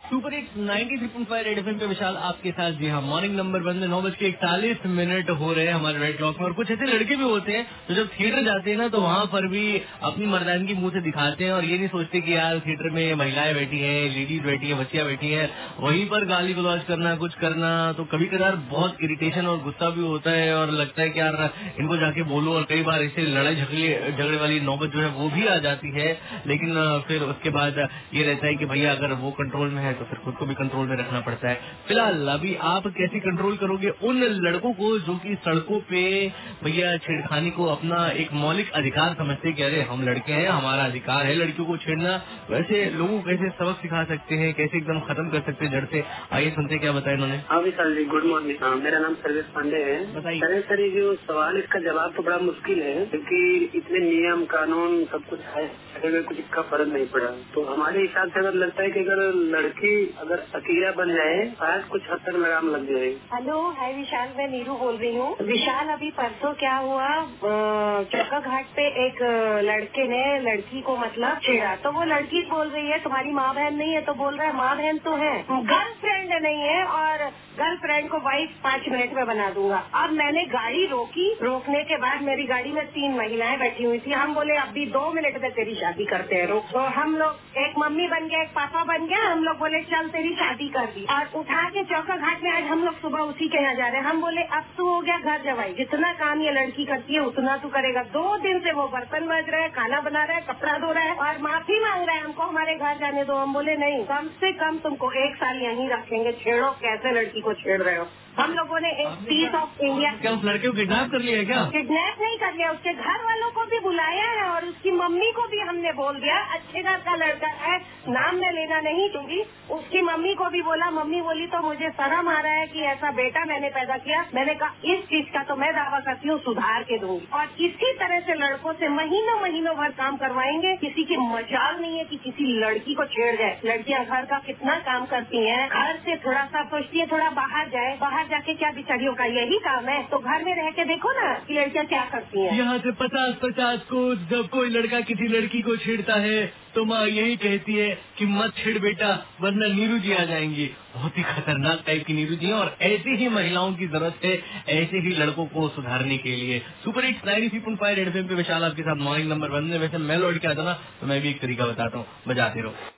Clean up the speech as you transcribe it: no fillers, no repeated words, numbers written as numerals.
Super hits 93.5 red FM पे विशाल आपके साथ। जी हाँ, मॉर्निंग नंबर 1 में 9:41 हो रहे हैं हमारे रेड क्लॉक में। और कुछ ऐसे लड़के भी होते हैं तो जब थिएटर जाते हैं ना तो वहाँ पर भी अपनी मर्दानगी मुंह से दिखाते हैं और ये नहीं सोचते कि यार थिएटर में महिलाएं बैठी हैं, लेडीज बैठी है, बच्चियां बैठी है, वहीं पर गाली गलौज करना, कुछ करना। तो कभी कभार बहुत इरिटेशन और गुस्सा भी होता है और लगता है कि यार इनको जाके बोलो। और कई बार ऐसे लड़ाई झगड़े वाली नौबत जो है वो भी आ जाती है। लेकिन फिर उसके बाद ये रहता है कि भैया अगर वो कंट्रोल में है तो फिर खुद को भी कंट्रोल में रखना पड़ता है। फिलहाल अभी आप कैसे कंट्रोल करोगे उन लड़कों को जो कि सड़कों पे भैया छेड़खानी को अपना एक मौलिक अधिकार समझते कि अरे हम लड़के हैं, हमारा अधिकार है लड़कियों को छेड़ना। वैसे लोगों को कैसे सबक सिखा सकते हैं, कैसे एकदम खत्म कर सकते हैं जड़ से? आइए सुनते क्या बताया इन्होंने। हाँ विशाल जी, गुड मॉर्निंग। मेरा नाम सर्वेश पांडे है। बताइए सर, ये जो सवाल इसका जवाब तो बड़ा मुश्किल है क्योंकि इतने नियम कानून सब कुछ है, अगर कुछ इसका फर्क नहीं पड़ा। तो हमारे हिसाब से अगर लगता है कि अगर लड़की अगर अकेला बन जाए शायद कुछ हद तक लगाम लग जाए। हेलो, हाय विशाल, मैं नीरू बोल रही हूँ। विशाल, अभी परसों क्या हुआ, चौका घाट पे एक लड़के ने लड़की को मतलब छेड़ा। तो वो लड़की बोल रही है तुम्हारी माँ बहन नहीं है, तो बोल रहा है माँ बहन तो है, गर्लफ्रेंड नहीं है, और गर्लफ्रेंड को वाइफ 5 मिनट में बना दूंगा। अब मैंने गाड़ी रोकी, रोकने के बाद मेरी गाड़ी में 3 महिलाएं बैठी हुई थी। हम बोले अभी 2 मिनट में तेरी शादी करते हैं, रोक। तो हम लोग एक मम्मी बन गया, एक पापा बन गया। हम लोग बोले चल तेरी शादी कर दी, और उठा के चौका घाट में आज हम लोग सुबह उसी के यहाँ जा रहे हैं। हम बोले अब तू हो गया घर जवाई, जितना काम ये लड़की करती है उतना तू करेगा। 2 दिन से वो बर्तन मज रहा है, खाना बना रहा है, कपड़ा धो रहा है और माफी मांग रहा है हमको हमारे घर जाने दो। हम बोले नहीं, कम से कम तुमको 1 साल यहीं रखेंगे, छेड़ो कैसे लड़की को छेड़ रहे हो। हम लोगों ने एक पीस ऑफ इंडिया। क्या उस लड़के को किडनैप कर लिया है? क्या किडनैप नहीं कर लिया, उसके घर वालों को भी बुलाया है और उसकी मम्मी को भी हमने बोल दिया। अच्छे घर का लड़का है, नाम मैं लेना नहीं दूंगी। उसकी मम्मी को भी बोला, मम्मी बोली तो मुझे शर्म आ रहा है कि ऐसा बेटा मैंने पैदा किया। मैंने कहा इस चीज का तो मैं दावा करती हूँ सुधार के दूंगी। और इसी तरह से लड़कों से महीनों भर काम करवाएंगे। किसी की मजाल नहीं है कि किसी लड़की को छेड़ जाए। लड़कियां घर का कितना काम करती हैं, घर से थोड़ा सा सोचती है थोड़ा बाहर जाए, बाहर जाके क्या बिचारियों का यही काम है। तो घर में रह के देखो ना कि लड़कियां क्या करती हैं। यहाँ से 50-50 को जब कोई लड़का किसी लड़की को छेड़ता है तो माँ यही कहती है कि मत छेड़ बेटा वरना नीरू जी आ जाएंगी। बहुत ही खतरनाक टाइप की नीरू जी है और ऐसी ही महिलाओं की जरूरत है, ऐसे ही लड़कों को सुधारने के लिए। सुपर हिट्स 93.5 रेड एफएम पे विशाल आपके साथ मॉर्निंग नंबर 1 में। वैसे मैं लौट के आता ना तो मैं भी एक तरीका बताता हूँ, बजाते रहो।